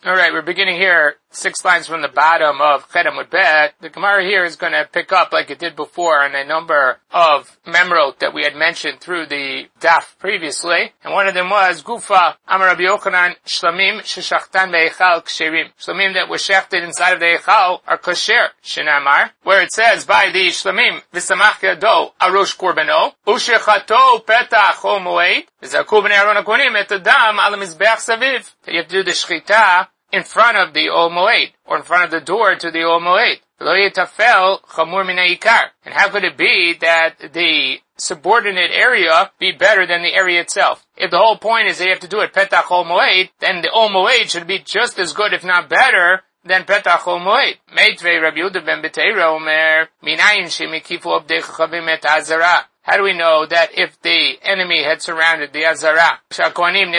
Alright, we're beginning here 6 lines from the bottom of Chet Amud Bet. The Gemara here is going to pick up like it did before on a number of memrot that we had mentioned through the daf previously. And one of them was Gufa Amar Rabbi Yochanan Shlamim Sheshachtan Be'echal Ksherim. Shlamim that were shechted inside of the Echal are kosher. Shinamar, where it says by the Shlamim V'samach Yado Arosh Korbano Ushechato Petach O Moed V'zaku B'nei Aron HaKohanim Et Adam Al HaMizbeach Saviv. That you have to do the shechita in front of the Ol Moed, or in front of the door to the Ol Moed. Lo yetafel chamur min ha'ikar. And how could it be that the subordinate area be better than the area itself? If the whole point is that you have to do it petach Ol Moed, then the Ol Moed should be just as good, if not better, than petach Ol Moed. Meitvei Rabbi Yehuda ben Beteira omer, minayin shemikifu abdei chachavim et azara. How do we know that if the enemy had surrounded the Azara, how do you know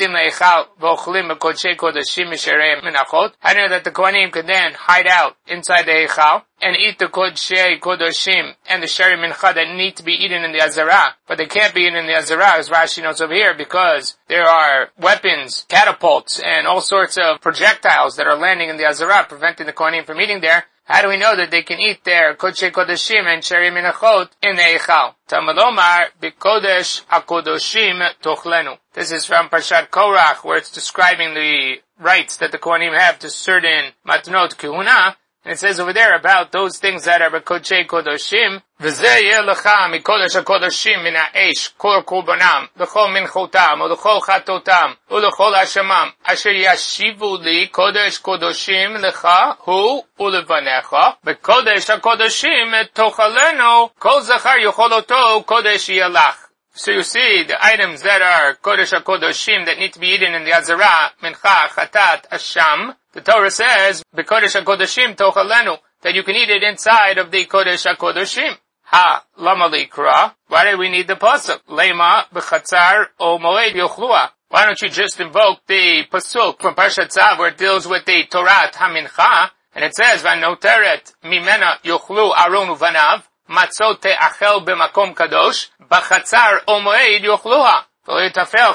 that the Kohanim could then hide out inside the Eichal and eat the Kodshei Kodoshim and the Sheri Mincha that need to be eaten in the Azara, but they can't be eaten in the Azara, as Rashi notes over here, because there are weapons, catapults, and all sorts of projectiles that are landing in the Azara, preventing the Kohanim from eating there? How do we know that they can eat their Kodshei Kodashim and Sheri Minachot in the Eichal? Tamalomar Bikodesh HaKodoshim Tochlenu. This is from Parshat Korach, where it's describing the rights that the Kohanim have to certain Matnot Kehuna. And it says over there about those things that are Kodshei Kodoshim. V'zeh yeh lecha mikodesh HaKodoshim min ha'esh kol korbanam l'chol minchotam u'l'chol chatotam u'l'chol hashamam asher yashivu li kodesh kodoshim lecha hu u'levanecha v'kodesh HaKodoshim tochalenu kol zachar yocholoto kodesh yalach. So you see the items that are Kodesh HaKodoshim that need to be eaten in the Azara, Mincha, Chatat, Asham. The Torah says, B'Kodesh HaKodoshim Tochalenu, that you can eat it inside of the Kodesh HaKodoshim. Ha, Lama Likra. Why do we need the pasuk? Lema, B'Chatzar, O Moed Yochlua. Why don't you just invoke the pasuk from Parshat Tzav where it deals with the Torah HaMincha, and it says, V'Noteret Mimena Yochlu Aron Uvanav, Matzot Te'achel B'Makom Kadosh, B'Chatzar O Moed Yochluha. Why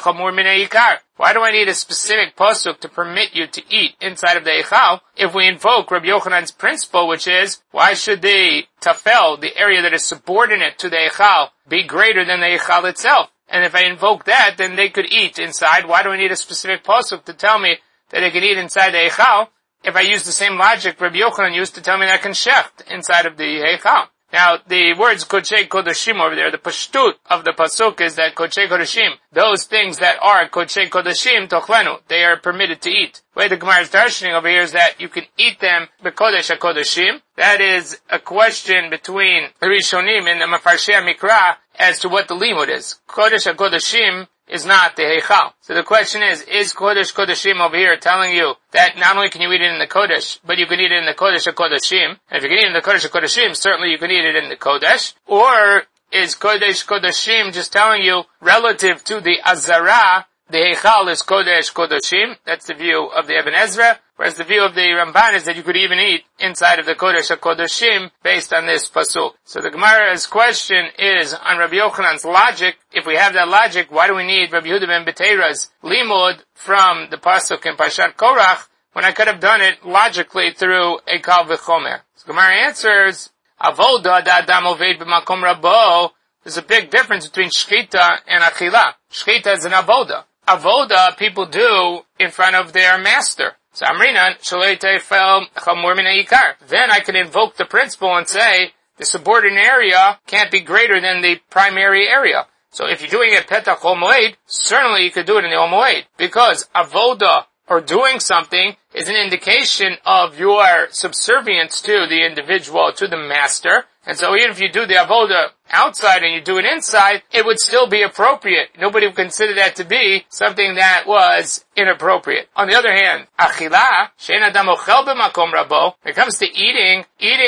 do I need a specific pasuk to permit you to eat inside of the Eichal if we invoke Rabbi Yochanan's principle, which is, why should the tafel, the area that is subordinate to the Eichal, be greater than the Eichal itself? And if I invoke that, then they could eat inside. Why do I need a specific pasuk to tell me that they can eat inside the Eichal if I use the same logic Rabbi Yochanan used to tell me that I can shecht inside of the Eichal? Now, the words Kodshei Kodashim over there, the pashtut of the pasuk is that Kodshei Kodashim, those things that are Kodshei Kodashim Tochlenu, they are permitted to eat. The way the Gemara is darshaning over here is that you can eat them B'Kodesh HaKodashim. That is a question between the Rishonim and the Mefarshei Mikra as to what the limud is. Kodesh HaKodashim is not the Heichal. So the question is Kodesh Kodashim over here telling you that not only can you eat it in the Kodesh, but you can eat it in the Kodesh HaKodashim? And if you can eat it in the Kodesh HaKodashim, certainly you can eat it in the Kodesh. Or is Kodesh Kodashim just telling you, relative to the Azara, the Heichal is Kodesh Kodashim? That's the view of the Ibn Ezra. Whereas the view of the Ramban is that you could even eat inside of the Kodesh HaKodashim based on this pasuk. So the Gemara's question is on Rabbi Yochanan's logic. If we have that logic, why do we need Rabbi Yehuda ben Beteira's limud from the pasuk in Parshat Korach when I could have done it logically through a Kal V'chomer? So Gemara answers, Avoda da adam oved b'makom rabo. There's a big difference between shchita and achila. Shchita is an avoda. Avoda people do in front of their master. So Amrinan, Shalei Teifel Chamur Min Ha'ikar. Then I can invoke the principle and say, the subordinate area can't be greater than the primary area. So if you're doing it Petach Ol Moed, certainly you could do it in the Ol Moed. Because avoda, or doing something, is an indication of your subservience to the individual, to the master. And so even if you do the avoda outside and you do it inside, it would still be appropriate. Nobody would consider that to be something that was inappropriate. On the other hand, achila, she'en adam ochel b'makom rabo, when it comes to eating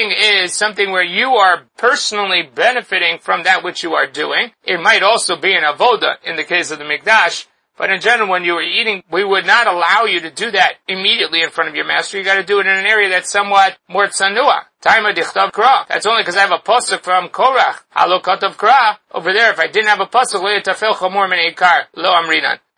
is something where you are personally benefiting from that which you are doing. It might also be an avoda in the case of the Mikdash. But in general, when you were eating, we would not allow you to do that immediately in front of your master. You got to do it in an area that's somewhat more tsanua. Taima dichtav kra. That's only because I have a pasuk from Korach. Halo katav kra. Over there, if I didn't have a pasuk, lo yetafel chamor min eikar, lo amrinan.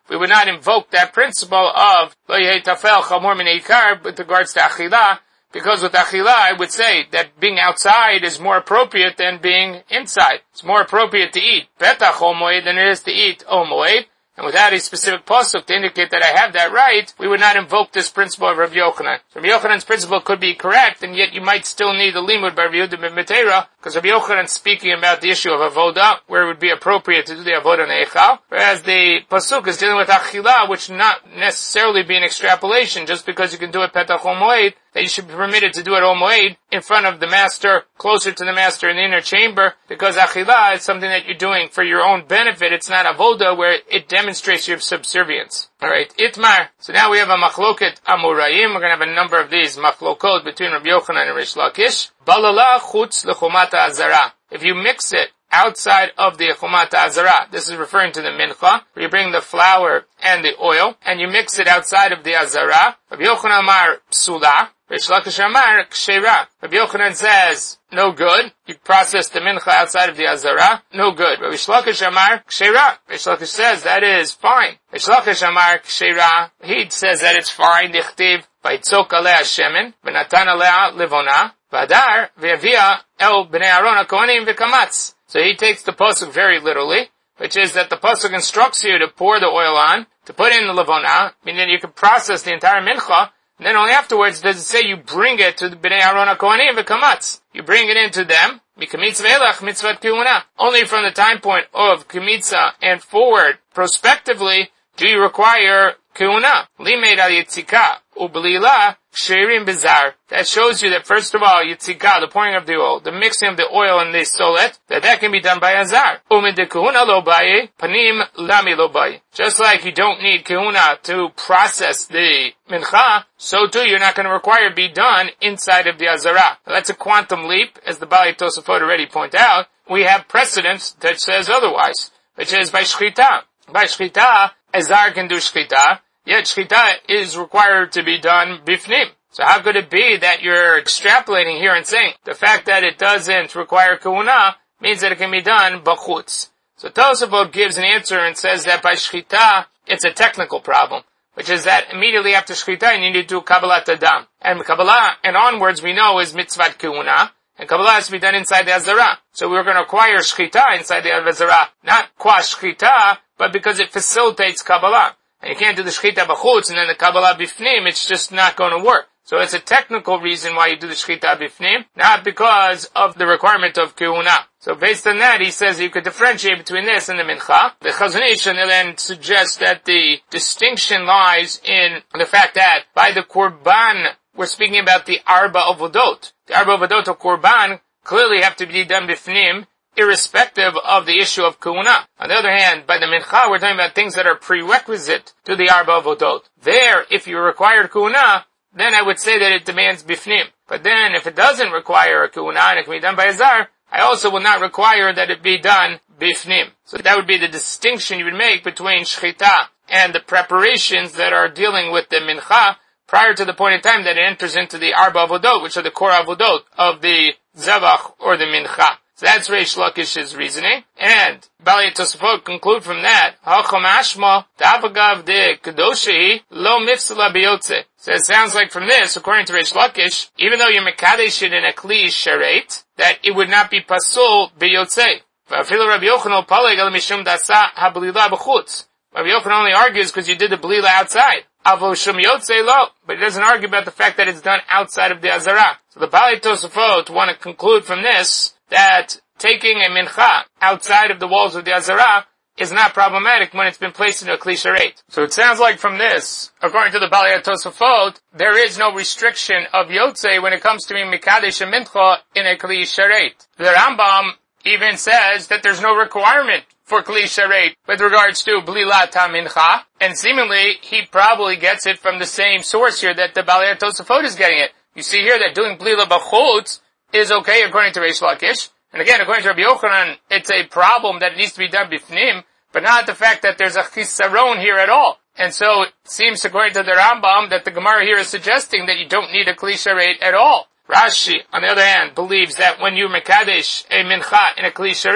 we would not invoke that principle of lo yehei tafel chamor min eikar with regards to achilah, because with achilah I would say that being outside is more appropriate than being inside. It's more appropriate to eat petach ol moed than it is to eat ol moed. And without a specific pasuk to indicate that I have that right, we would not invoke this principle of Rabbi Yochanan. So Rabbi Yochanan's principle could be correct, and yet you might still need the limud by Rabbi Yehuda ben Betera, because Rabbi Yochanan is speaking about the issue of avoda, where it would be appropriate to do the avoda neichal, whereas the pasuk is dealing with achilah, which not necessarily be an extrapolation, just because you can do it petach ol moed, that you should be permitted to do it ol moed in front of the master, closer to the master in the inner chamber, because achilah is something that you're doing for your own benefit. It's not avoda where it demonstrates your subservience. Alright, Itmar. So now we have a machloket amurayim. We're going to have a number of these machlokot between Rabbi Yochanan and Rish Lakish. Balala chutz lechumata azara. If you mix it outside of the chumata azara, this is referring to the mincha, where you bring the flour and the oil, and you mix it outside of the azara. Rabbi Yochanan amar psula. Rish Lakish amar kshera. Rabbi Yochanan says, no good. You process the mincha outside of the azara, no good. But Rish Lakish amar kshera. Rish Lakish says that is fine. Rish Lakish amar kshera. He says that it's fine. Dichtiv vaitzok alea shemen v'natan alea livona v'adar v'yavia el b'nei Aaron hakohanim v'kamatz. So he takes the pasuk very literally, which is that the pasuk instructs you to pour the oil on, to put in the livona, meaning you can process the entire mincha. And then only afterwards does it say you bring it to the Bnei Aaron HaKohanim v'kamatz. You bring it into them. Mikamitz ve'elach mitzvat kehuna. Only from the time point of Kemitza and forward, prospectively, do you require kehuna. Limeid al yitzika u'b'lila ksherim bizar. That shows you that first of all, yitzika, the pouring of the oil, the mixing of the oil and the solet, that can be done by azar. Umid de kehuna lo baye, panim lami lo baye. Just like you don't need kehuna to process the mincha, so too you're not going to require it be done inside of the azara. That's a quantum leap, as the Bali Tosafot already point out. We have precedence that says otherwise, which is by shchita. By shchita, azar can do shchita, yet shchita is required to be done bifnim. So how could it be that you're extrapolating here and saying the fact that it doesn't require kehuna means that it can be done b'chutz? So Tosafot gives an answer and says that by shchita, it's a technical problem, which is that immediately after shchita, you need to do kabbalat adam. And kabbalah and onwards we know is mitzvat kehuna, and kabbalah has to be done inside the azara. So we're going to acquire shchita inside the azara, not qua shchita, but because it facilitates kabbalah. And you can't do the shchita b'chutz and then the kabbalah bifnim, it's just not going to work. So it's a technical reason why you do the shchita bifnim, not because of the requirement of kehuna. So based on that, he says you could differentiate between this and the mincha. The Chazon Ish then suggests that the distinction lies in the fact that by the korban, we're speaking about the arba avodot. The arba avodot of korban clearly have to be done bifnim, irrespective of the issue of kehuna. On the other hand, by the mincha, we're talking about things that are prerequisite to the arba avodot. There, if you required kehuna, then I would say that it demands bifnim. But then, if it doesn't require a kehuna and it can be done by azar, I also will not require that it be done bifnim. So that would be the distinction you would make between shchita and the preparations that are dealing with the mincha prior to the point in time that it enters into the arba avodot, which are the core avodot of the zevach or the mincha. So that's Reish Lakish's reasoning. And Bali Tosafot conclude from that, Hacham Ashma, Ta'avagav de Kedoshi, Lo Mifsala Biyotze. So it sounds like from this, according to Reish Lakish, even though you're Mekadesh it in a Kli Sharet, that it would not be Pasul Biyotze. V'afilu Rabbi Yochanan Paleg al Mishum Dasa HaBlila B'chutz. Rabbi Yochanan only argues because you did the Blila outside. Avo Shum Yotze Lo. But he doesn't argue about the fact that it's done outside of the Azara. So the Bali Tosafot want to conclude from this that taking a mincha outside of the walls of the Azara is not problematic when it's been placed in a Kli Sharet. So it sounds like from this, according to the Bali Tosafot, there is no restriction of Yotze when it comes to being Mekadesh and Mincha in a Kli Sharet. The Rambam even says that there's no requirement for Kli Sharet with regards to Blila Ta Mincha, and seemingly he probably gets it from the same source here that the Bali Tosafot is getting it. You see here that doing Blila B'chutz is okay according to Reish Lakish. And again, according to Rabbi Yochanan, it's a problem that it needs to be done bifnim, but not the fact that there's a chisaron here at all. And so it seems, according to the Rambam, that the Gemara here is suggesting that you don't need a Kli Sharet at all. Rashi, on the other hand, believes that when you mekadesh a mincha in a Kli Sharet,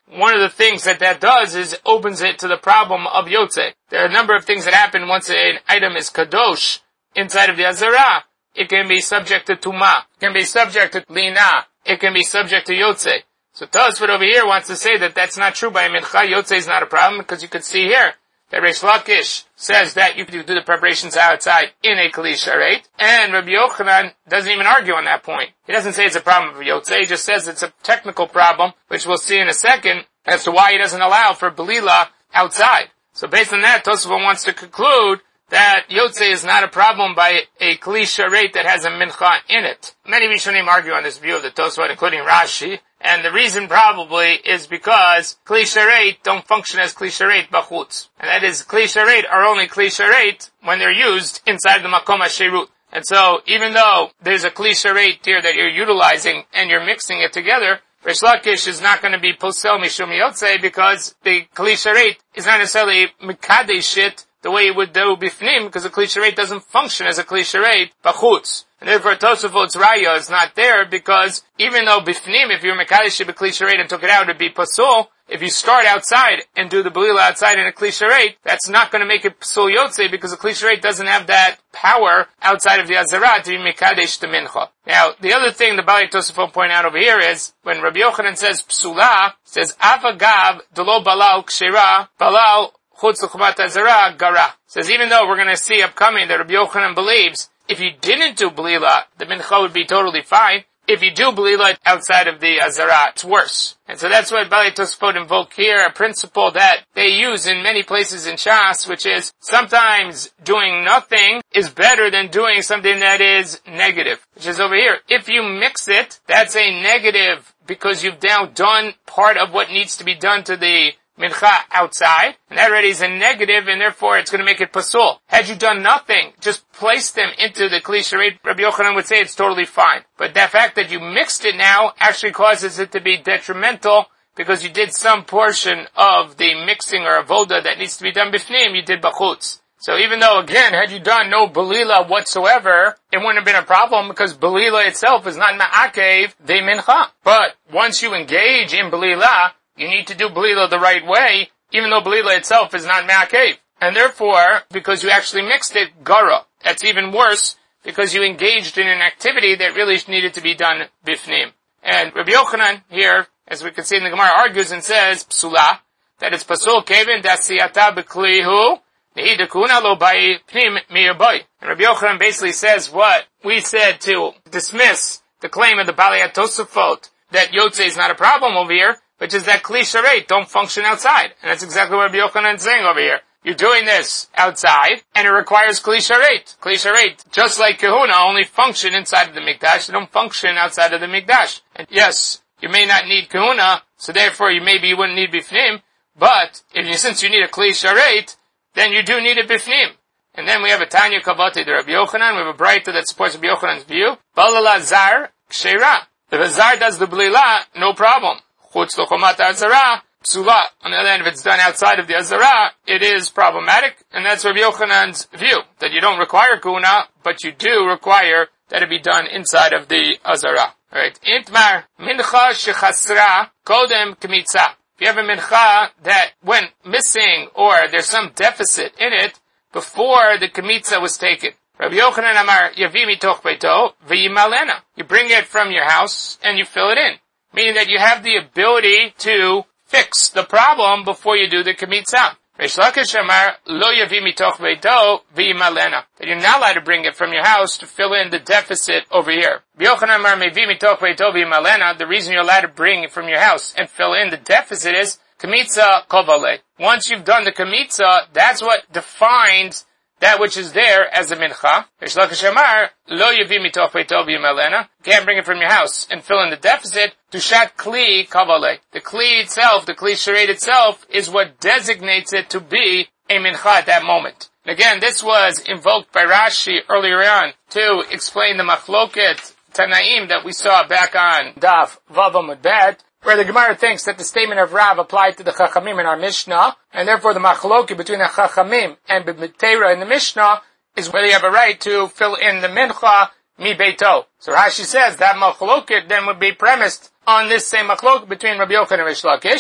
one of the things that does is opens it to the problem of Yotze. There are a number of things that happen once an item is kadosh inside of the Azara. It can be subject to Tumah. It can be subject to Lina. It can be subject to Yotze. So Tosfot over here wants to say that that's not true by Mincha. Yotze is not a problem, because you could see here that Reish Lakish says that you can do the preparations outside in a Kli Sharet, and Rabbi Yochanan doesn't even argue on that point. He doesn't say it's a problem for Yotze, he just says it's a technical problem, which we'll see in a second, as to why he doesn't allow for Belila outside. So based on that, Tosfot wants to conclude that Yotze is not a problem by a Kli Sharet that has a Mincha in it. Many Rishonim argue on this view of the Tosfot, including Rashi, and the reason probably is because Kli Sharet don't function as Kli Sharet bachutz. And that is, Kli Sharet are only Kli Sharet when they're used inside the Makom HaSherut. And so, even though there's a Kli Sharet here that you're utilizing and you're mixing it together, Reish Lakish is not going to be posel mishum yotze, because the Kli Sharet is not necessarily mikadesh it the way it would do bifnim, because the Kli Sharet doesn't function as a Kli Sharet bachutz. And therefore Tosafot's raya is not there, because even though bifnim, if you're mekadesh b'Kli Sharet and took it out, it'd be pasul. If you start outside and do the belila outside in a Kli Sharet, that's not going to make it pasul yotze, because the Kli Sharet doesn't have that power outside of the Azara to be mekadesh to mincha. Now, the other thing the Bali Tosafot point out over here is, when Rabbi Yochanan says psula, says avagav delo balal kshera, balal chutz l'chumat Azara gara. Says even though we're going to see upcoming that Rabbi Yochanan believes if you didn't do Belila, the Mincha would be totally fine. If you do Belila outside of the Azara, it's worse. And so that's what Bali Tosfot invoke here, a principle that they use in many places in Shas, which is sometimes doing nothing is better than doing something that is negative, which is over here. If you mix it, that's a negative, because you've now done part of what needs to be done to the Mincha outside, and that already is a negative, and therefore it's going to make it pasul. Had you done nothing, just place them into the Kli Sharet, Rabbi Yochanan would say it's totally fine. But the fact that you mixed it now actually causes it to be detrimental, because you did some portion of the mixing or avoda that needs to be done bifnim, you did bachutz. So even though, again, had you done no Belila whatsoever, it wouldn't have been a problem, because Belila itself is not ma'akev the Mincha. But once you engage in Belila, you need to do Belila the right way, even though Belila itself is not ma'akev. And therefore, because you actually mixed it, gara. That's even worse, because you engaged in an activity that really needed to be done bifnim. And Rabbi Yochanan here, as we can see in the Gemara, argues and says, psula, that it's pasul kevin dasiyata b'klihu, nehidakuna lo bai pnim miyabai. And Rabbi Yochanan basically says what we said to dismiss the claim of the Balei Tosafot that Yotze is not a problem over here, which is that Kli Sharet don't function outside. And that's exactly what Rabbi Yochanan is saying over here. You're doing this outside, and it requires Kli Sharet. Kli Sharet, just like Kahuna, only function inside of the Mikdash. They don't function outside of the Mikdash. And yes, you may not need Kahuna, so therefore you wouldn't need Bifnim, but since you need a Kli Sharet, then you do need a Bifnim. And then we have a Tanya Kavati to Rabbi Yochanan. We have a Braita that supports Rabbi Yochanan's view. Balala Zar Kshera. If a Zar does the Belila, no problem. Chutz l'chomat Azara, psula. On the other hand, if it's done outside of the Azara, it is problematic, and that's Rabbi Yochanan's view, that you don't require kuna, but you do require that it be done inside of the Azara. Alright, Intmar, mincha shechasra, kodem kmitza. If you have a mincha that went missing, or there's some deficit in it, before the kmitza was taken. Rabbi Yochanan Amar, yavi mitoch beito, v'yimalena. You bring it from your house, and you fill it in. Meaning that you have the ability to fix the problem before you do the kmitza. Reish Lakish Amar, lo yavi mitoch beito v'yimalena. That you're not allowed to bring it from your house to fill in the deficit over here. Yochanan Amar, mevi mitoch beito v'yimalena. The reason you're allowed to bring it from your house and fill in the deficit is kmitza kovale. Once you've done the kmitza, that's what defines that which is there as a mincha. Reish Lakish Amar, lo yavi mitoch beito v'yimalena. Can't bring it from your house and fill in the deficit. Tushat kli kavale. The kli itself, the kli sharet itself, is what designates it to be a mincha at that moment. And again, this was invoked by Rashi earlier on to explain the machloket Tanaim that we saw back on Daf Vav Amud Bet, where the Gemara thinks that the statement of Rav applied to the Chachamim in our Mishnah, and therefore the machloket between the Chachamim and B'Mitera in the Mishnah is whether you have a right to fill in the mincha mi beito. So Rashi says that machloket then would be premised on this same machloket between Rabbi Yochanan and Reish Lakish,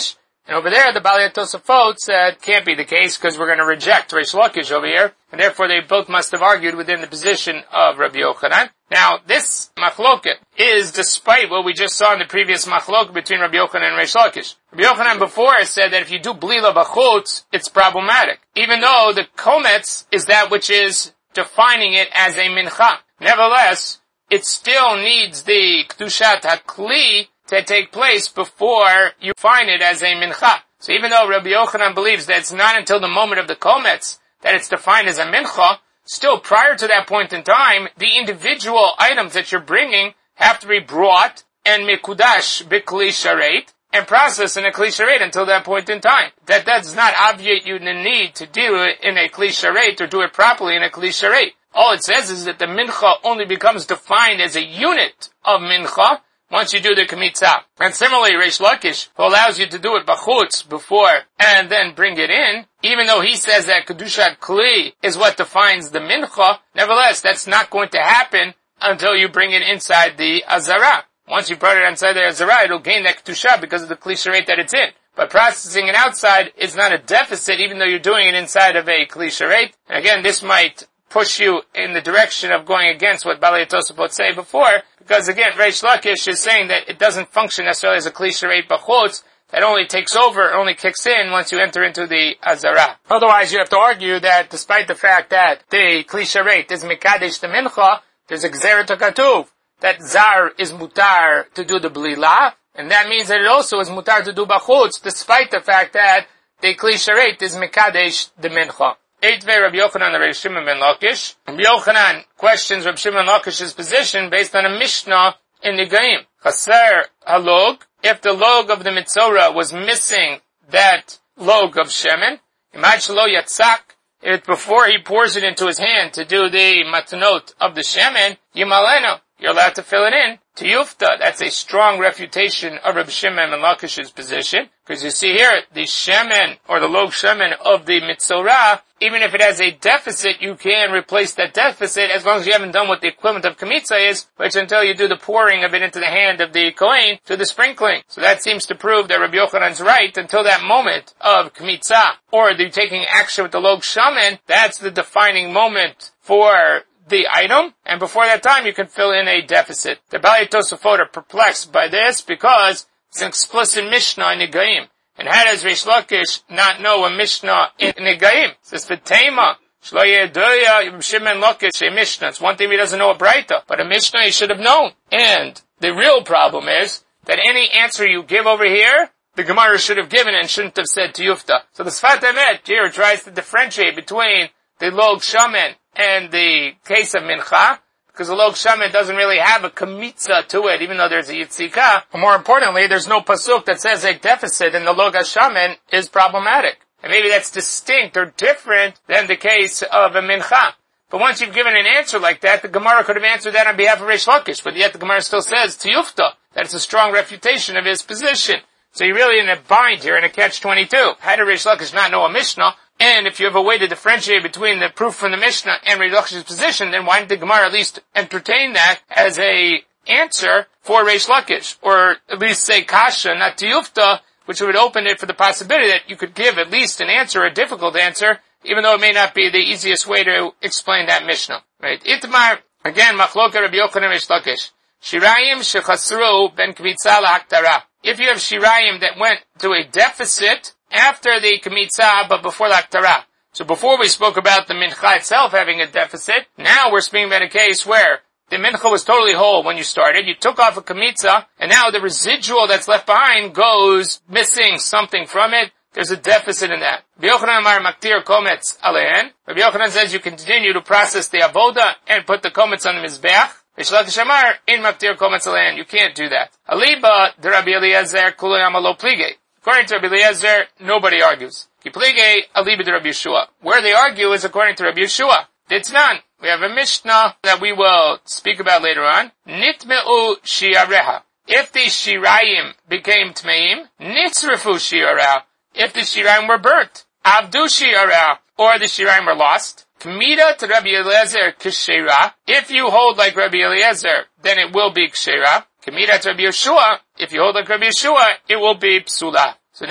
And over there, the Balei Tosafot said, can't be the case because we're going to reject Reish Lakish over here. And therefore, they both must have argued within the position of Rabbi Yochanan. Now, this machloket is despite what we just saw in the previous machloket between Rabbi Yochanan and Reish Lakish. Rabbi Yochanan before said that if you do blila b'chutz, it's problematic. Even though the kometz is that which is defining it as a mincha. Nevertheless, it still needs the kedushat hakli to take place before you find it as a mincha. So even though Rabbi Yochanan believes that it's not until the moment of the kometz that it's defined as a mincha, still prior to that point in time, the individual items that you're bringing have to be brought and mikudash b'kli sharet and processed in a kli sharet until that point in time. That does not obviate you the need to do it in a kli sharet or do it properly in a kli sharet. All it says is that the mincha only becomes defined as a unit of mincha once you do the kmitza. And similarly, Reish Lakish, who allows you to do it b'chutz before and then bring it in, even though he says that kedushat kli is what defines the mincha, nevertheless, that's not going to happen until you bring it inside the azara. Once you put it inside the azara, it'll gain that kedusha because of the kli sharet that it's in. But processing it outside is not a deficit, even though you're doing it inside of a kli sharet. And again, this might push you in the direction of going against what Balei Tosafot say before, because again, Reish Lakish is saying that it doesn't function necessarily as a kli sharet b'chutz, that only takes over, only kicks in once you enter into the azara. Otherwise, you have to argue that despite the fact that the kli sharet is mikadesh the mincha, there's a gzeret hakatuv that zar is mutar to do the blila, and that means that it also is mutar to do b'chutz, despite the fact that the kli sharet is mikadesh the mincha. Eitvei Rabbi Yochanan and Rabbi Shimon ben Lakish. Rabbi Yochanan questions Rabbi Shimon ben Lakish's position based on a Mishnah in Negaim. Chaser halog, if the log of the Mitzorah was missing that log of Shemen, imagine lo yatzak, if before he pours it into his hand to do the matanot of the Shemen, yimaleno, you're allowed to fill it in. To Yufta, that's a strong refutation of Rabbi Shimon ben Lakish's position, because you see here, the Shemen, or the log Shemen of the Mitzorah, even if it has a deficit, you can replace that deficit as long as you haven't done what the equivalent of Kmitza is, which until you do the pouring of it into the hand of the Kohen to the sprinkling. So that seems to prove that Rabbi Yochanan's right until that moment of Kmitza, or the taking action with the log Shemen, that's the defining moment for the item, and before that time you can fill in a deficit. The Balei Tosafot are perplexed by this because it's an explicit Mishnah in Negaim. And how does Reish Lakish not know a Mishnah in Negaim? It says, V'teima, Shlo yedoya Shimon Lakish, a Mishnah. It's one thing he doesn't know a Braita, but a Mishnah he should have known. And the real problem is that any answer you give over here, the Gemara should have given and shouldn't have said to Yufta. So the Sfat Emet here tries to differentiate between the log Shaman and the case of Mincha, because the log Shaman doesn't really have a Kmitza to it, even though there's a Yitzika. But more importantly, there's no pasuk that says a deficit in the log Shaman is problematic. And maybe that's distinct or different than the case of a Mincha. But once you've given an answer like that, the Gemara could have answered that on behalf of Reish Lakish, but yet the Gemara still says to Yufta that it's a strong refutation of his position. So you're really in a bind here, in a catch-22. How did Reish Lakish not know a Mishnah? And if you have a way to differentiate between the proof from the Mishnah and Reish Lakish's position, then why didn't the Gemara at least entertain that as a answer for Reish Lakish? Or at least say kasha, not to Yufta, which would open it for the possibility that you could give at least an answer, a difficult answer, even though it may not be the easiest way to explain that Mishnah. Right? Itmar, again, machloka Rabbi Yochanan Reish Lakish. Shirayim shechasru ben kmitza lahaktara. If you have shirayim that went to a deficit after the kmitza, but before the haktara. So before we spoke about the mincha itself having a deficit, now we're speaking about a case where the mincha was totally whole when you started, you took off a kmitza, and now the residual that's left behind goes missing something from it. There's a deficit in that. Rabbi Yochanan Amar Maktir Kometz Alein. Rabbi Yochanan says you continue to process the avoda and put the kometz on the mizbeach. Reish Lakish Amar in Maktir Kometz Alein. You can't do that. Aliba de Rabbi Eliezer Kulayam Alo Plige. According to Rabbi Eliezer, nobody argues. Ki Plige Aliba de Rabbi Yeshua. Where they argue is according to Rabbi Yeshua. It's none. We have a Mishnah that we will speak about later on. Nitmeu shiareha. If the shirayim became tmeim, nitzrefu shiareha. If the shirayim were burnt, avdu shiareha, or the shirayim were lost. Kmida to Rabbi Eliezer k'sheira. If you hold like Rabbi Eliezer, then it will be k'sheira. Kmida to Rabbi Yeshua. If you hold like Rabbi Yeshua, it will be psula. So now,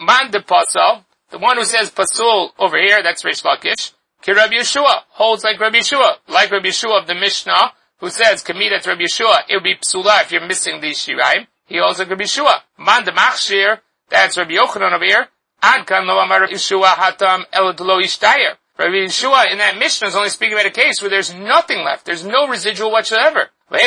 man de pasul, the one who says pasul over here, that's Reish Lakish, ki Rabbi Yeshua, holds like Rabbi Yeshua of the Mishnah, who says, Kamidat Rabbi Yeshua, it would be psula if you're missing these shirayim. He holds like Rabbi Yeshua. Man de machshir, that's Rabbi Yochanan over here, ad kan lo amar Yeshua hatam el lo ishtayer. Rabbi Yeshua in that Mishnah is only speaking about a case where there's nothing left. There's no residual whatsoever.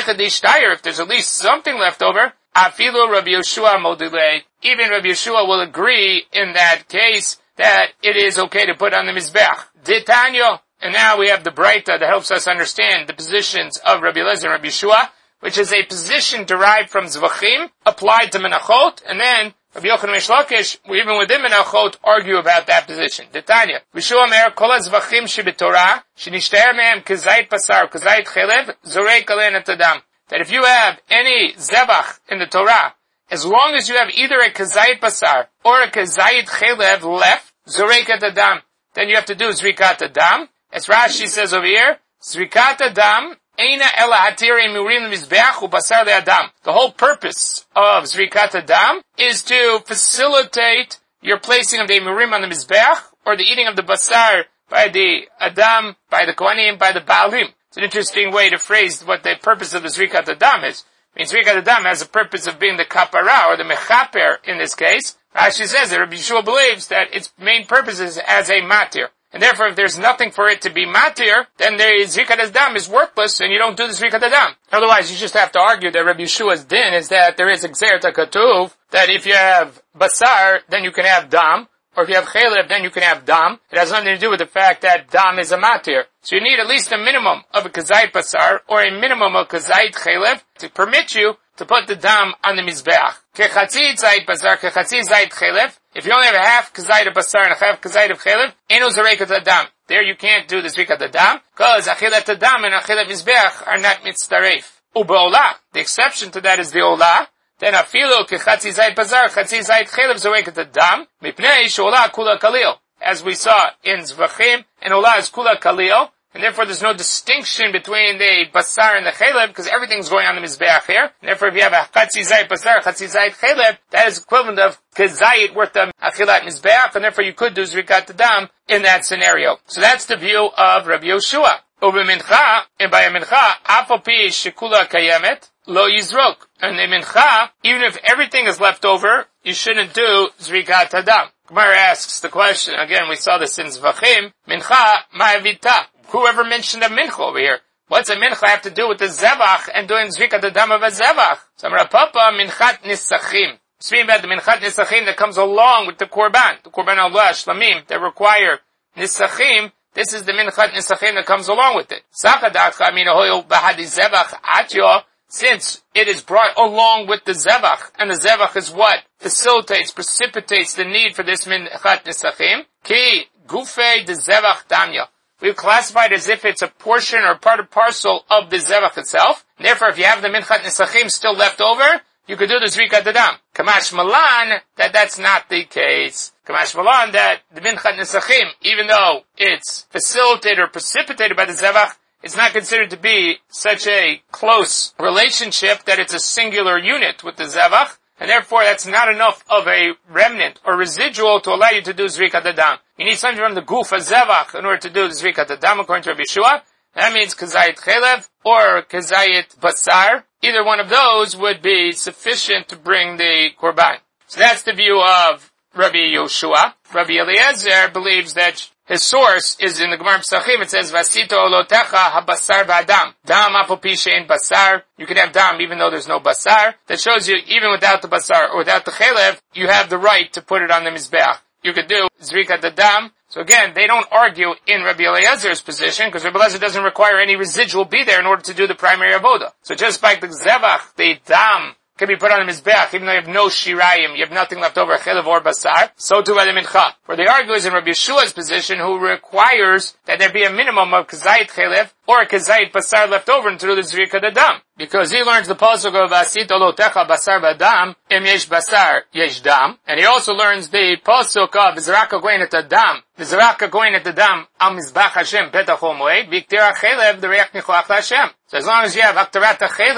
If there's at least something left over, afilu Rabbi Yeshua modile. Even Rabbi Yeshua will agree in that case that it is okay to put on the Mizbeach. Ditanya. And now we have the Breita that helps us understand the positions of Rabbi Eliezer and Rabbi Yeshua, which is a position derived from Zvachim, applied to Menachot, and then Rabbi Yochanan and Reish Lakish, even within Menachot, argue about that position. Detanya. Yeshua mer kol ha-zvachim shebetorah, shenishtaer mehem kezayit basar, kezayit chelev, zorek alein et adam. That if you have any zevach in the Torah, as long as you have either a kezayit basar or a kezayit chelev left, zorek et adam, then you have to do zrikat adam. As Rashi says over here, zrikat adam, eina ela hatiri murim mizbeach ubasar le'adam. The whole purpose of zrikat adam is to facilitate your placing of the murim on the mizbeach, or the eating of the basar by the adam, by the kohanim, by the baalim. It's an interesting way to phrase what the purpose of the zrikat adam is. I mean, zrikat adam has the purpose of being the kapara, or the mechaper in this case. Rashi says that Rabbi Yeshua believes that its main purpose is as a matir. And therefore, if there's nothing for it to be matir, then the zrikat adam is worthless, and you don't do the zrikat adam. Otherwise, you just have to argue that Rabbi Yeshua's din is that there is exert hakatuv, that if you have basar, then you can have dam, or if you have chelev, then you can have dam. It has nothing to do with the fact that dam is a matir. So you need at least a minimum of a kazayit basar, or a minimum of kazayit chelev, to permit you to put the dam on the mizbeach. Kechatzi zayit basar, kechatzi zayit chelev. If you only have a half kazayit of basar and a half kazayit of chelev, eno zarekat adam. There you can't do the zrikat adam, because achilat adam and achilat mizbeach are not mitztaref. Ubeolah, the exception to that is the olah. Then afilu kechatzi zayit basar, chatzi zayit chelev zarekat adam, mipnei sheolah kula kalil. As we saw in Zvachim, and olah is kula kalil. And therefore there's no distinction between the basar and the chelev, because everything's going on the mizbeach here. And therefore if you have a chatzi zayit basar, chatzi zayit chelev, that is equivalent of kezayit worth of achilat mizbeach, and therefore you could do zrikat adam in that scenario. So that's the view of Rabbi Yeshua. Ube mincha, and by a mincha, afal pi shekula kayemet, lo yizrok. And the mincha, even if everything is left over, you shouldn't do zrikat adam. Gemara asks the question, again we saw this in Zvachim, mincha ma'avita. Whoever mentioned a mincha over here? What's a mincha have to do with the zevach and doing zrikat adam of a zevach? So Papa minchat nisachim. Speaking about the minchat nisachim that comes along with the korban Allah shlamim that require nisachim. This is the minchat nisachim that comes along with it. Sachadatcha minahoyel bahadi zevach atyo. Since it is brought along with the zevach, and the zevach is what facilitates, precipitates the need for this minchat nisachim. Ki gufei de zevach damya. We've classified as if it's a portion or part and parcel of the zevach itself. Therefore, if you have the minchat nisachim still left over, you could do the zrikat adam. Kamash malan, that's not the case. Kamash malan, that the minchat nisachim, even though it's facilitated or precipitated by the zevach, it's not considered to be such a close relationship that it's a singular unit with the zevach, and therefore that's not enough of a remnant or residual to allow you to do zrikat adam. You need something from the guf of zevach in order to do the zrikat adam according to Rabbi Yeshua. That means kazayit chelev or kazayit basar. Either one of those would be sufficient to bring the korban. So that's the view of Rabbi Yeshua. Rabbi Eliezer believes that his source is in the Gemara Pesachim. It says, Vasito olotecha habasar v'adam. Dam apal pi she'en basar. You can have dam even though there's no basar. That shows you, even without the basar or without the chelev, you have the right to put it on the mizbeach. You could do zrikat adam. So again, they don't argue in Rabbi Eliezer's position, because Rabbi Eliezer doesn't require any residual be there in order to do the primary avoda. So just like the zevach, the dam, can be put on the mizbeach, even though you have no shirayim, you have nothing left over, chelev or basar, so too by the mincha. Where they argue is in Rabbi Yeshua's position, who requires that there be a minimum of kazayit chelev or a kazayit basar left over to do the zrikat adam. Because he learns the pasuk of Asit olotecha basar v'adam, im yesh basar, yesh dam. And he also learns the pasuk of V'zaraka goin et adam, V'zaraka goin et adam, al mizbach Hashem petach hol moed, v'ikterach chelev, the reach nichoach Hashem. So as long as you have aktarat chelev,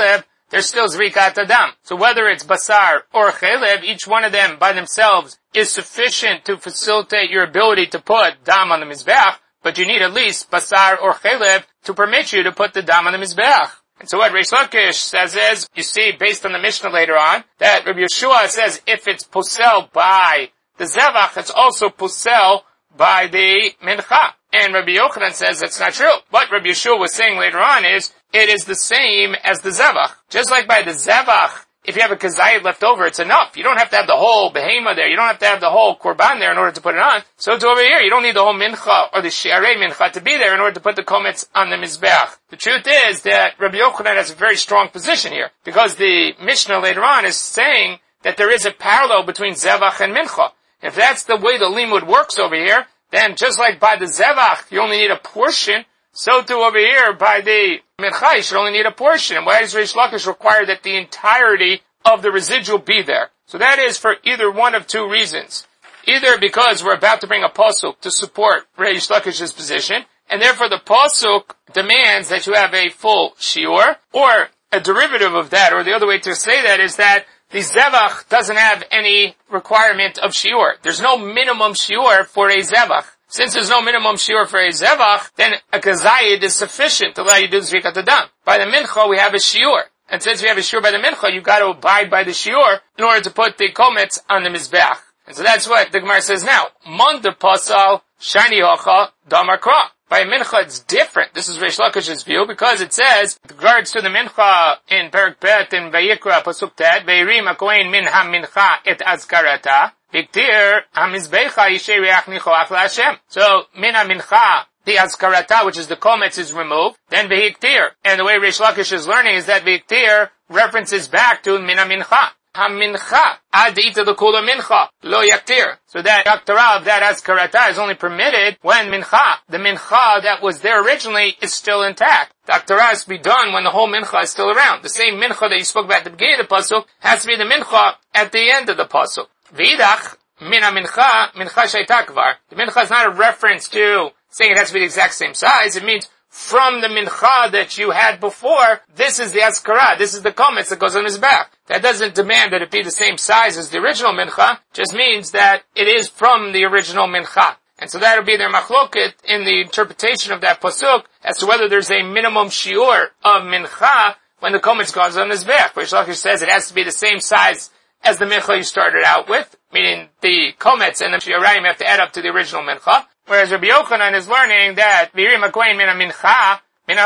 there's still Zrikat Adam. So whether it's Basar or Chelev, each one of them by themselves is sufficient to facilitate your ability to put Dam on the Mizbeach, but you need at least Basar or Chelev to permit you to put the Dam on the Mizbeach. And so what Reish Lakish says is, you see, based on the Mishnah later on, that Rabbi Yeshua says if it's posel by the Zevach, it's also posel by the Mincha. And Rabbi Yochanan says that's not true. What Rabbi Yeshua was saying later on is, it is the same as the Zevach. Just like by the Zevach, if you have a kazayit left over, it's enough. You don't have to have the whole behema there. You don't have to have the whole korban there in order to put it on. So it's over here. You don't need the whole mincha or the shi'arei mincha to be there in order to put the komets on the mizbeach. The truth is that Rabbi Yochanan has a very strong position here, because the Mishnah later on is saying that there is a parallel between zevach and mincha. If that's the way the limud works over here, then just like by the zevach, you only need a portion, so too over here by the mincha, you should only need a portion. And why does Reish Lakish require that the entirety of the residual be there? So that is for either one of two reasons. Either because we're about to bring a pasuk to support Reish Lakish's position, and therefore the pasuk demands that you have a full shiur, or a derivative of that, or the other way to say that is that the zevach doesn't have any requirement of shiur. There's no minimum shiur for a zevach. Since there's no minimum shiur for a zevach, then a kazayid is sufficient to allow you to do zrikat adam. By the mincha, we have a shiur. And since we have a shiur by the mincha, you've got to abide by the shiur in order to put the komets on the mizbeach. And so that's what the Gemara says now. Mon de pasal shani hocha damar kra. By mincha, it's different. This is Reish Lakish's view, because it says, with regards to the mincha in Perak Bet in Vayikra Pasuk Tet, Veirim HaKohen min ha-mincha et azkarata, Viktir ha-mizbecha yishei reach nichoach la-Hashem. So, min ha-mincha, the azkarata, which is the komets, is removed, then vehiktir. And the way Reish Lakish is learning is that vehiktir references back to min ha-mincha. Ha-mincha, ad ita the kula mincha, lo yaktir. So that yaktara of that azkarata is only permitted when mincha, the mincha that was there originally, is still intact. The yaktara has to be done when the whole mincha is still around. The same mincha that you spoke about at the beginning of the pasuk has to be the mincha at the end of the pasuk. V'idach, min ha-mincha, mincha shayta kvar. The mincha is not a reference to saying it has to be the exact same size. It means from the mincha that you had before, this is the azkara, this is the komets that goes on his back. That doesn't demand that it be the same size as the original mincha, just means that it is from the original mincha. And so that'll be their machloket in the interpretation of that pasuk as to whether there's a minimum shiur of mincha when the komets goes on his back. Reish Lakish says it has to be the same size as the mincha you started out with, meaning the komets and the shiurayim have to add up to the original mincha. Whereas Rabbi Yochanan is learning that V'yirim HaKohen min ha-mincha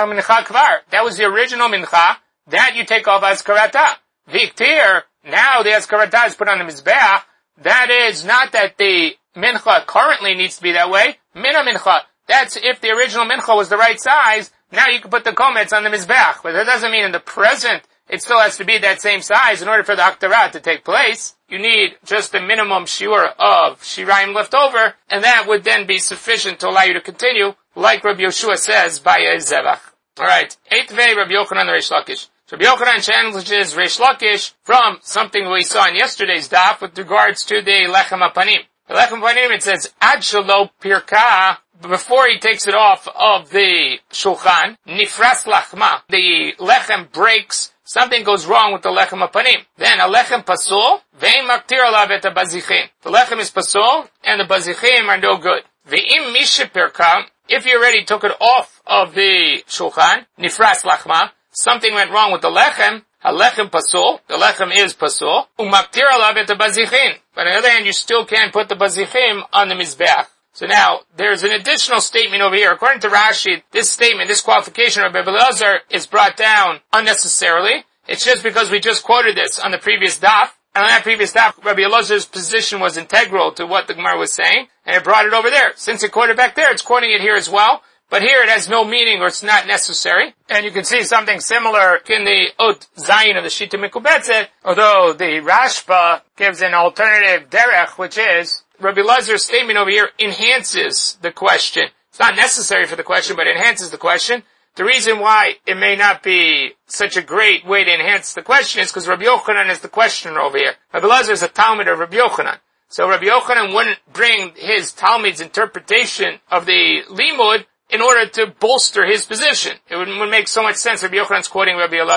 kvar. That was the original mincha. That you take off azkarata. Viktir, now the azkarata is put on the mizbeach. That is not that the mincha currently needs to be that way. Min ha-mincha. That's if the original mincha was the right size. Now you can put the komets on the mizbeach. But that doesn't mean in the present it still has to be that same size in order for the haktarah to take place. You need just the minimum shiur of shirayim left over, and that would then be sufficient to allow you to continue, like Rabbi Yeshua says, by a zevach. Alright, 8th Vei, Rabbi Yochanan Reish Lakish. So Rabbi Yochanan challenges Reish Lakish from something we saw in yesterday's daf with regards to the lechem hapanim. The lechem hapanim, it says, ad shelo pirka, before he takes it off of the shulchan, nifras lachma, the lechem breaks. Something goes wrong with the lechem hapanim. Then a lechem pasul, ve'im maktir alav et bazichim. The lechem is pasul, and the bazichim are no good. Ve'im mishe perka, if you already took it off of the shulchan, nifras lachma, something went wrong with the lechem, a lechem pasul, the lechem is pasul, umaktir alav et bazichim. But on the other hand, you still can't put the bazichim on the mizbeach. So now, there's an additional statement over here. According to Rashi, this statement, this qualification of Rabbi Elazar is brought down unnecessarily. It's just because we just quoted this on the previous daf. And on that previous daf, Rabbi Elazar's position was integral to what the Gemara was saying, and it brought it over there. Since it quoted back there, it's quoting it here as well. But here it has no meaning or it's not necessary. And you can see something similar in the Ot Zayin of the Shita Mikubetzet, although the Rashba gives an alternative derech, which is Rabbi Elazar's statement over here enhances the question. It's not necessary for the question, but enhances the question. The reason why it may not be such a great way to enhance the question is because Rabbi Yochanan is the questioner over here. Rabbi Elazar is a Talmud of Rabbi Yochanan. So Rabbi Yochanan wouldn't bring his Talmud's interpretation of the Limud in order to bolster his position. It would make so much sense. Rabbi Yochanan's quoting Rabbi Elazar.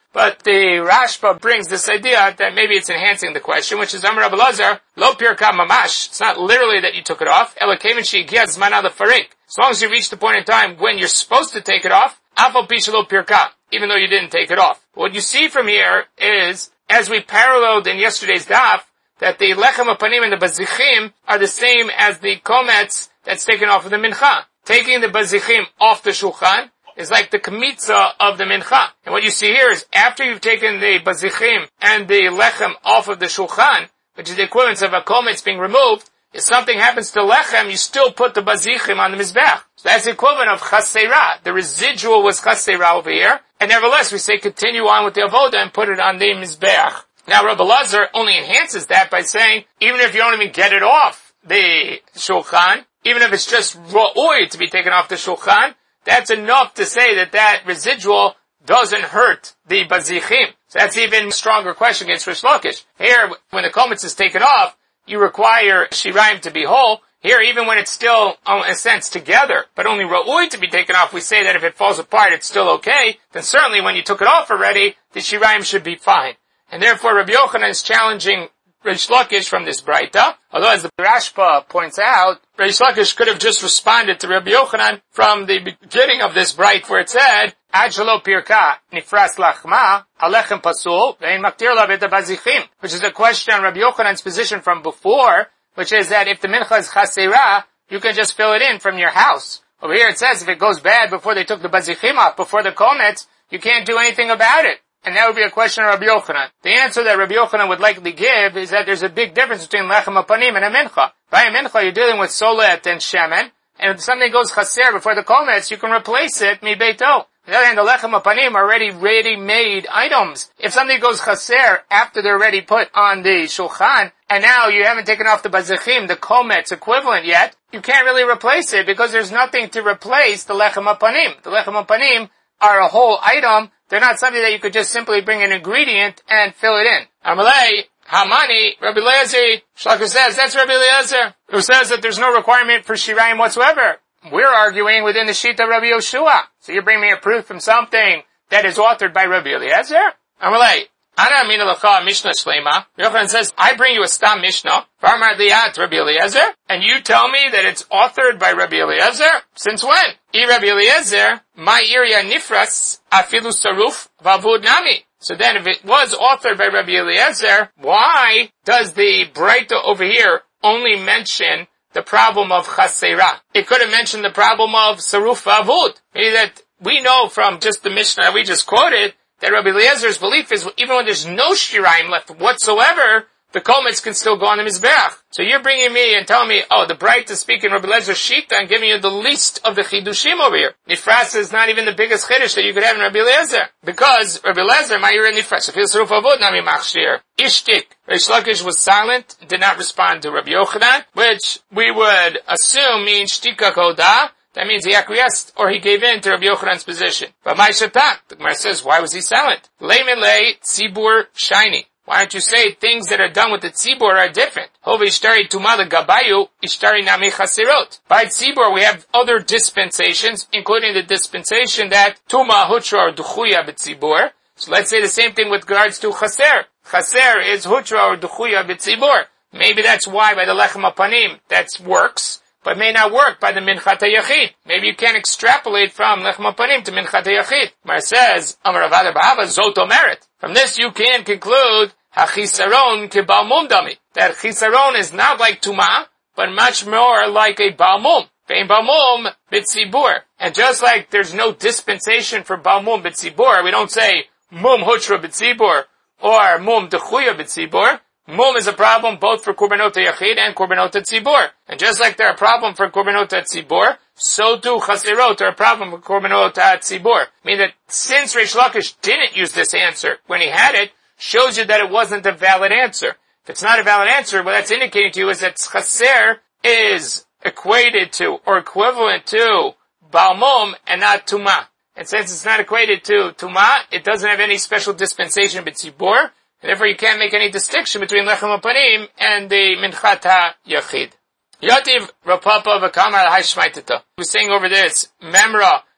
But the Rashba brings this idea that maybe it's enhancing the question, which is Amar Rabbi Elazar, lo pirka mamash. It's not literally that you took it off. Ela keven she'egia zman ha'lefarik. As long as you reach the point in time when you're supposed to take it off, afal pi shelo pirka, even though you didn't take it off. What you see from here is, as we paralleled in yesterday's daf, that the lechem apanim and the bazichim are the same as the komets that's taken off of the mincha. Taking the bazichim off the shulchan is like the kmitza of the mincha. And what you see here is after you've taken the bazichim and the lechem off of the shulchan, which is the equivalent of a kometz being removed, if something happens to lechem, you still put the bazichim on the mizbech. So that's the equivalent of chaseira. The residual was chaseira over here. And nevertheless, we say continue on with the avoda and put it on the mizbech. Now, Rabbi Elazar only enhances that by saying, even if you don't even get it off the shulchan, even if it's just ra'oi to be taken off the shulchan, that's enough to say that that residual doesn't hurt the bazichim. So that's even a stronger question against Rish Lakish. Here, when the kometz is taken off, you require shirayim to be whole. Here, even when it's still, in a sense, together, but only ra'oi to be taken off, we say that if it falls apart, it's still okay. Then certainly when you took it off already, the shirayim should be fine. And therefore, Rabbi Yochanan is challenging Rish Lakish from this Braita. Although, as the Rashba points out, Rish Lakish could have just responded to Rabbi Yochanan from the beginning of this Braita, where it said, Ad shelo pirka nifras lachma alechem pasul ve'in maktir la v'et bazichim, which is a question on Rabbi Yochanan's position from before, which is that if the mincha is chaseira, you can just fill it in from your house. Over here it says if it goes bad before they took the bazichim off, before the kometz, you can't do anything about it. And that would be a question of Rabbi Yochanan. The answer that Rabbi Yochanan would likely give is that there's a big difference between lechem apanim and a mincha. By a mincha, you're dealing with solet and shemen, and if something goes chaser before the kometz, you can replace it mi beito. On the other hand, the lechem apanim are already ready-made items. If something goes chaser after they're already put on the shulchan, and now you haven't taken off the bazichim, the kometz equivalent yet, you can't really replace it because there's nothing to replace the lechem apanim. The lechem apanim are a whole item. They're not something that you could just simply bring an ingredient and fill it in. Amalei, Hamani, Rabbi Eliezer, Shlaka says, that's Rabbi Eliezer, who says that there's no requirement for shirayim whatsoever. We're arguing within the Shita of Rabbi Yoshua. So you bring me a proof from something that is authored by Rabbi Eliezer? Amalei, Ana Amina Lacha Mishnah Shlema. Yochanan says, I bring you a Stam Mishnah, Varmar Liat Rabbi Eliezer, and you tell me that it's authored by Rabbi Eliezer? Since when? Rabbi Eliezer, my iria nifras, afilu saruf, vavud nami. So then if it was authored by Rabbi Eliezer, why does the Braita over here only mention the problem of chaseira? It could have mentioned the problem of saruf vavud. Meaning that we know from just the Mishnah that we just quoted, that Rabbi Eliezer's belief is even when there's no shirayim left whatsoever, the kometz can still go on the mizbeach. So you're bringing me and telling me, the Braita is speaking Rabbi Eliezer Shita and giving you the least of the chidushim over here. Nifras is not even the biggest chiddush that you could have in Rabbi Eliezer. Because Rabbi Eliezer, ma'ira nifras, if he's saruf avod, nami machshir. Ishtik. Rish Lakish was silent, did not respond to Rabbi Yochanan, which we would assume means shtika koda. That means he acquiesced or he gave in to Rabbi Yochanan's position. But my shatak, the Gemara says, why was he silent? Leimin lei tzibur shiny. Why don't you say things that are done with the tzibur are different? Hove ishtari tumah gabayu, ishtari nami chasirot. By tzibur we have other dispensations, including the dispensation that tumah hutra or duchuya b'tzibur. So let's say the same thing with regards to chaser. Chaser is hutra or duchuya b'tzibur. Maybe that's why by the lechem apanim that works, but may not work by the minchat hayachid. Maybe you can't extrapolate from lechem apanim to minchat hayachid. Mar says, Amar Rav Ba'ava zot omeret. From this you can conclude hachisaron ke balmum dami. That chisaron is not like tumah, but much more like a balmum. Vein balmum b'tzibur. And just like there's no dispensation for balmum b'tzibur, we don't say mum hutra b'tzibur or mum dechuya b'tzibur. Mum is a problem both for korbanot yachid and korbanot tzibur. And just like they're a problem for korbanot tzibur, so too chasirot are a problem for korbanot tzibur. Meaning that since Rish Lakish didn't use this answer when he had it, shows you that it wasn't a valid answer. If it's not a valid answer, what that's indicating to you is that chaser is equated to or equivalent to balmum and not tumah. And since it's not equated to tumah, it doesn't have any special dispensation b'tzibur. And therefore you can't make any distinction between lechem apanim and the minchat ha-yachid. Yativ Rav Papa v'kamar al-hai shmaitita. He was saying over this, memra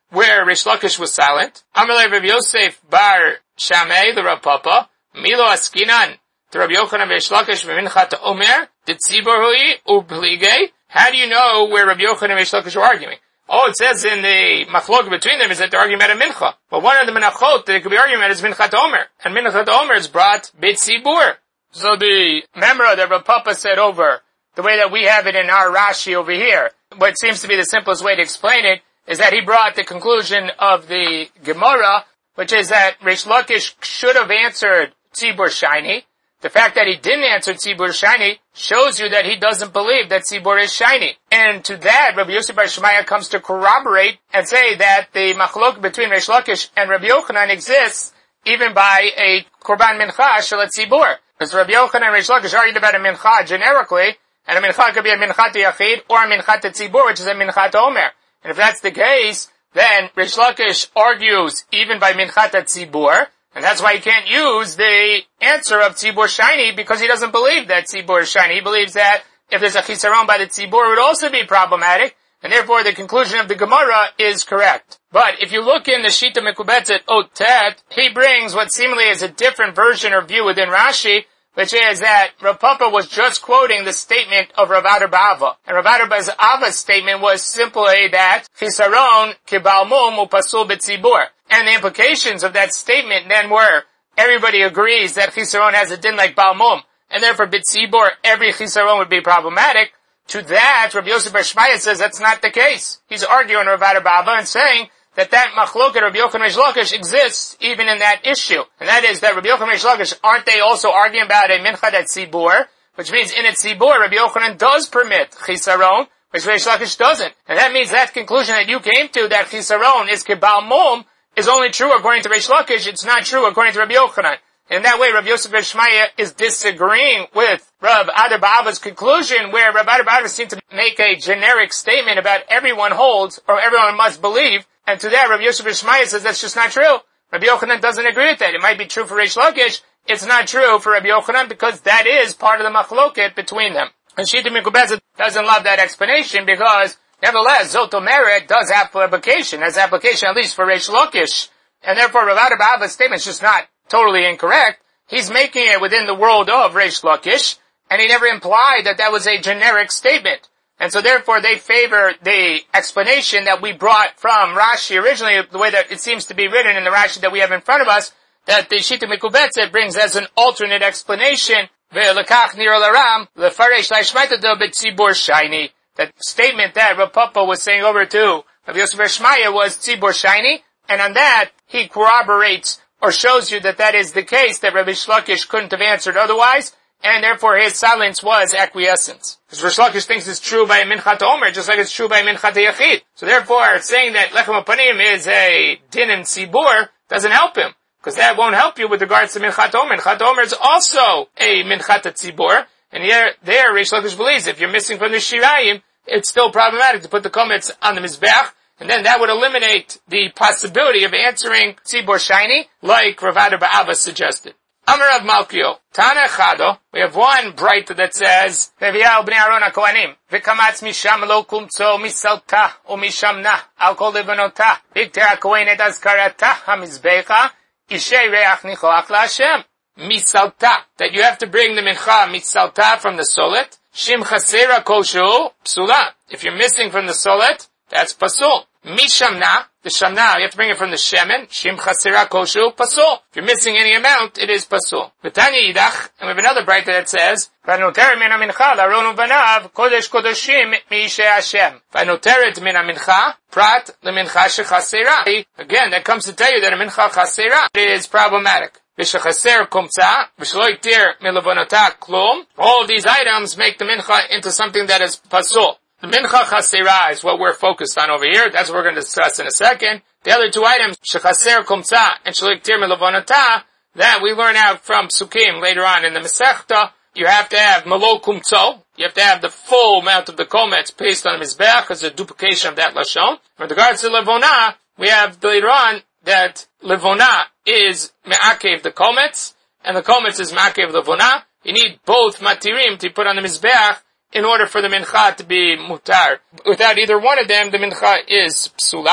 where Rish Lakish was silent. Amalei Rabbi Yosef bar Shamei the Rav Papa Milo Askinan to Rabbi Yochanan Rish Lakish v'Minchat Omer the Tzibur Hui Uplige. How do you know where Rabbi Yochanan and Rish Lakish are arguing? All it says in the machlok between them is that they're arguing about a mincha. But one of the menachot that they could be arguing about is Minchat Omer. And Minchat Omer is brought B'Tzibur. So the memra that Rav Papa said over, the way that we have it in our Rashi over here, what seems to be the simplest way to explain it, is that he brought the conclusion of the Gemara, which is that Rish Lakish should have answered Tzibur Shiny. The fact that he didn't answer Tzibur Shiny shows you that he doesn't believe that Tzibur is shiny. And to that, Rabbi Yosef bar Shemaya comes to corroborate and say that the machlok between Rish Lakish and Rabbi Yochanan exists even by a Korban Mincha Shel Tzibur. Because Rabbi Yochanan and Rish Lakish argued about a Mincha generically, and a Mincha could be a Minchat Yachid or a Minchat Tzibur, which is a Minchat Omer. And if that's the case, then Rish Lakish argues even by Minchat Tzibur, and that's why he can't use the answer of Tzibur Shiny, because he doesn't believe that Tzibur is shiny. He believes that if there's a Chisaron by the Tzibur, it would also be problematic, and therefore the conclusion of the Gemara is correct. But if you look in the Shita Mekubetzet Otet, he brings what seemingly is a different version or view within Rashi, which is that Rav Papa was just quoting the statement of Rav Adar Ba'ava. And Rav Adar Ba'ava's statement was simply that Chisaron kibal mum upasul b'tzibur. And the implications of that statement then were, everybody agrees that Chisaron has a din like Baal Mum, and therefore b'tzibur, every Chisaron would be problematic. To that, Rabbi Yosef bar Shmaya says that's not the case. He's arguing Rav Adar Ba'ava and saying that machloket Rabbi Yochanan Rish Lakish exists even in that issue. And that is that Rabbi Yochanan Rish Lakish, aren't they also arguing about a Minchat at Tzibur, which means in a Tzibur, Rabbi Yochanan does permit Chisaron, which Rish Lakish doesn't. And that means that conclusion that you came to, that Chisaron is kibal mum, is only true according to Rish Lakish, it's not true according to Rabbi Yochanan. In that way, Rabbi Yosef bar Shmaya is disagreeing with Rav Adar Ba'ava's conclusion, where Rav Adar Ba'ava seemed to make a generic statement about everyone holds, or everyone must believe, and to that, Rabbi Yosef bar Shmaya says that's just not true. Rabbi Yochanan doesn't agree with that. It might be true for Rish Lakish, it's not true for Rabbi Yochanan, because that is part of the machloket between them. And Shita Mekubetzet doesn't love that explanation, because nevertheless, Zot Omeret does have application, has application at least for Rish Lakish, and therefore Rav Adar Ba'ava's statement is just not totally incorrect. He's making it within the world of Rish Lakish, and he never implied that that was a generic statement. And so therefore they favor the explanation that we brought from Rashi originally, the way that it seems to be written in the Rashi that we have in front of us, that the Shita Mekubetzet brings as an alternate explanation, Ve'lekach nir l'aram, lefaresh la'ishmaitado b'tzibur shiny. That statement that Rav Papa was saying over to Rabbi Yosef bar Shmaya was tzibur shiny, and on that he corroborates or shows you that that is the case, that Rabbi Lakish couldn't have answered otherwise, and therefore his silence was acquiescence. Because Rish Lakish thinks it's true by a Minchat Omer, just like it's true by a Minchat Yachid. So therefore, saying that Lechem Apanim is a din in Tzibur doesn't help him, because that won't help you with regards to Minchat Omer. Minchat Omer is also a Minchat Tzibur, and there Rish Lakish believes if you're missing from the Shirayim, it's still problematic to put the komets on the Mizbech, and then that would eliminate the possibility of answering Tzibur Shiny, like Rav Adar Ba'ava suggested. Amar Rav Malkio, Tana Echado, we have one bright that says, Ve'viyahu b'nei Aaron HaKohanim, Ve'kamatz misham lo kumtzo misalta, o mishamna, al kol levanota, Vikter HaKohen et azkarata, ha-mizbecha, Ishei reach nichoach la'Hashem. Misalta, that you have to bring the mincha misalta from the solet, Shim chasera koshu, psula. If you're missing from the solet, that's pasul. Mishamna, the shamna, you have to bring it from the shemen. Shim chasera koshu, pasul. If you're missing any amount, it is pasul. V'tanya yidach, and we have another brighter that says, V'anoter min ha-mincha l'Aaron u'banav, kodesh kodeshim mi'ishe Hashem. V'anoteret min ha-mincha, prat l'mincha shechasera. Again, that comes to tell you that a mincha chasera is problematic. V'shechaser kumtza, v'shlo yitir mi'levonota klum. All of these items make the mincha into something that is pasul. The mincha chasera is what we're focused on over here. That's what we're going to discuss in a second. The other two items, shechaser kumtza and shlo yitir mi'levonota, that we learn out from Sukkim later on in the Masechta. You have to have malo kumtzo. You have to have the full amount of the komets placed on the mizbeach as a duplication of that lashon. With regards to levona, we have later on that levona is me'akev the komets, and the komets is me'akev levona. You need both matirim to put on the mizbeach in order for the mincha to be mutar. Without either one of them, the mincha is psula.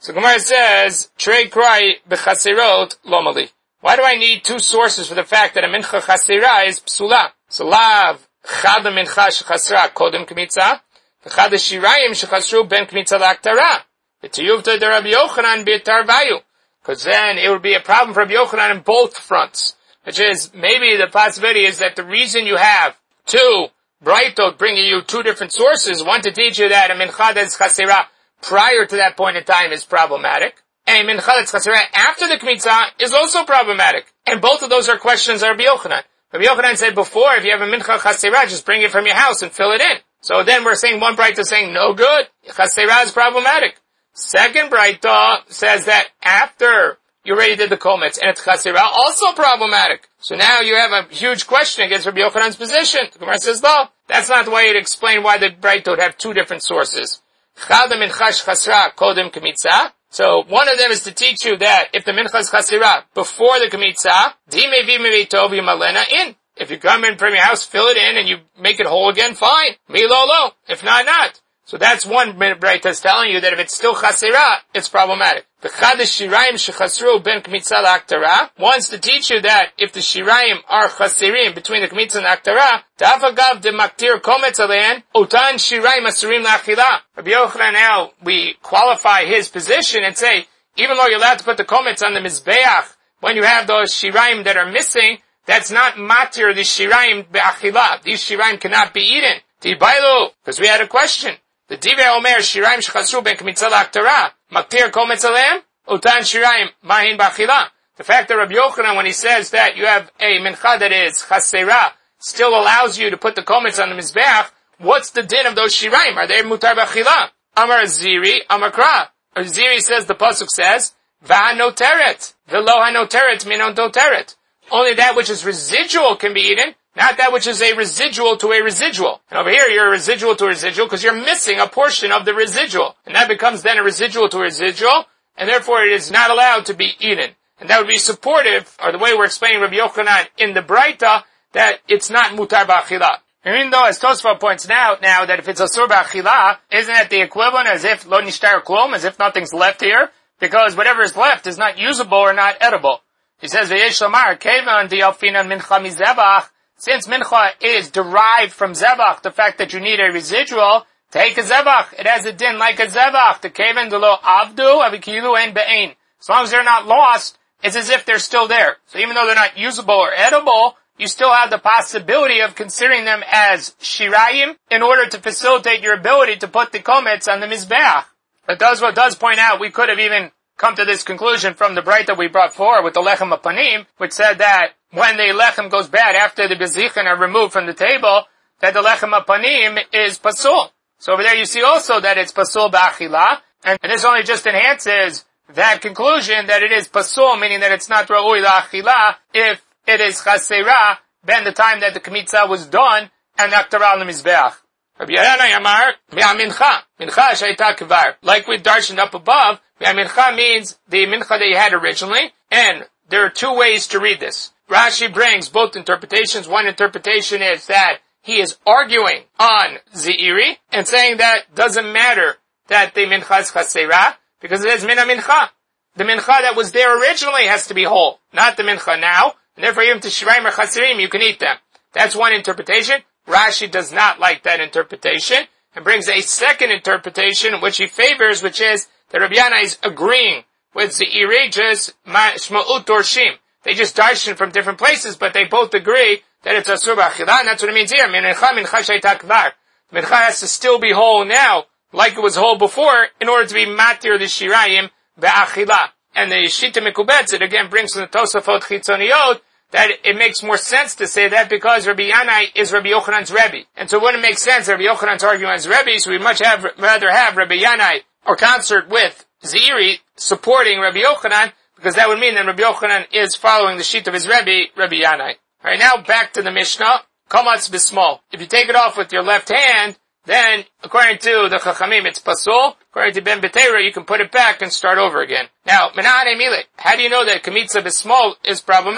So Gemara says, Trei Krai b'chaserot lomali. Why do I need two sources for the fact that a mincha chasera is psula? So lav chad mincha shechasra kodem kmitza, v'chad shirayim shechasru ben kmitza l'aktara. V'tiyuvta de Rabbi Yochanan b'tarvayu. Because then it would be a problem for Rabbi Yochanan on both fronts. Which is, maybe the possibility is that the reason you have two Braitot bringing you two different sources, one to teach you that a mincha that's chasera prior to that point in time is problematic, and a mincha that's chasera after the kmitza is also problematic. And both of those are questions of Rabbi Yochanan. Rabbi Yochanan said before, if you have a mincha chasera, just bring it from your house and fill it in. So then we're saying one Braita is saying no good, chasera is problematic. Second Braita says that after you already did the kometz and it's chasera, also problematic. So now you have a huge question against Rabbi Yochanan's position. The Gemara says, no, that's not the way to explain why the Braita would have two different sources. So one of them is to teach you that if the mincha is chasera before the kmitza, if you come in from your house, fill it in and you make it whole again, fine. Milolo. If not, not. So that's one Braita is telling you that if it's still chasera, it's problematic. The Chadash Shirayim shechasru ben kmitza la'aktara wants to teach you that if the Shirayim are chaserim between the kmitza and aktara, ta'afagav de maktir kometz alein, utan Shirayim asurim la'achila. Rabbi Yochanan, now we qualify his position and say, even though you're allowed to put the kometz on the mizbeach, when you have those Shirayim that are missing, that's not matir the Shirayim be'achila. These Shirayim cannot be eaten. Tibailu, because we had a question. The Divrei Omer Shirayim shechasru ben kmitza la'aktara, maktir kometz aleim, utan Shirayim mahin b'achila. The fact that Rabbi Yochanan, when he says that you have a mincha that is chasera, still allows you to put the kometz on the mizbeach, what's the din of those Shirayim? Are they mutar b'achila? Amar Ziri, Amar Kra. Ziri says, the pasuk says, v'hanoteret, v'lo hanoteret minon doteret. Only that which is residual can be eaten, not that which is a residual to a residual. And over here, you're a residual to a residual because you're missing a portion of the residual. And that becomes then a residual to a residual, and therefore it is not allowed to be eaten. And that would be supportive, or the way we're explaining Rabbi Yochanan in the Braita, that it's not mutar b'achila. Even though, as Tosfot points out now, that if it's asur b'achila, isn't that the equivalent as if lo nishtar klum, as if nothing's left here? Because whatever is left is not usable or not edible. He says, v'yesh lomar, kevan di'alfinan mincha mizebach, since mincha is derived from zebach, the fact that you need a residual, take a zebach. It has a din like a zebach. The keven de lo avdu avikilu ein be'ein. As long as they're not lost, it's as if they're still there. So even though they're not usable or edible, you still have the possibility of considering them as shirayim in order to facilitate your ability to put the kometz on the mizbeach. But what does point out, we could have even come to this conclusion from the Braita we brought forward with the lechem apanim, which said that when the lechem goes bad after the bezichin are removed from the table, that the lechem apanim is pasul. So over there you see also that it's pasul ba'achila, and this only just enhances that conclusion that it is pasul, meaning that it's not ra'ui la'achila if it is chasera ben the time that the kmitza was done and aktara al mizbeach. Rabbi Yochanan Yamar, mincha shayta kvar. Like we darshaned up above, mincha means the mincha that you had originally, and there are two ways to read this. Rashi brings both interpretations. One interpretation is that he is arguing on Zeiri and saying that doesn't matter that the mincha is chasera because it is mina mincha. The mincha that was there originally has to be whole, not the mincha now. And therefore, even to shirayim or chaserim, you can eat them. That's one interpretation. Rashi does not like that interpretation and brings a second interpretation which he favors, which is that Rabbi Yana is agreeing with Zeiri, just shma'ut dorshim. They just darshan from different places, but they both agree that it's asur b'achila, and that's what it means here. Mincha shayta kvar. The mincha has to still be whole now, like it was whole before, in order to be matir the shirayim be'achila. And the Shita Mekubetz, it again brings from the Tosafot Chitzoniyot, that it makes more sense to say that because Rabbi Yanai is Rabbi Yochanan's Rebbe. And so it wouldn't make sense Rabbi Yochanan's arguing as Rebbe, so we'd rather have Rabbi Yanai or concert with Zeiri supporting Rabbi Yochanan, because that would mean that Rabbi Yochanan is following the sheet of his Rebbe, Rabbi Yanai. Alright, now back to the Mishnah. Kamatz b'smol. If you take it off with your left hand, then, according to the Chachamim, it's pasul. According to Ben Betera, you can put it back and start over again. Now, menahane mile. How do you know that kamitza b'smol is problematic?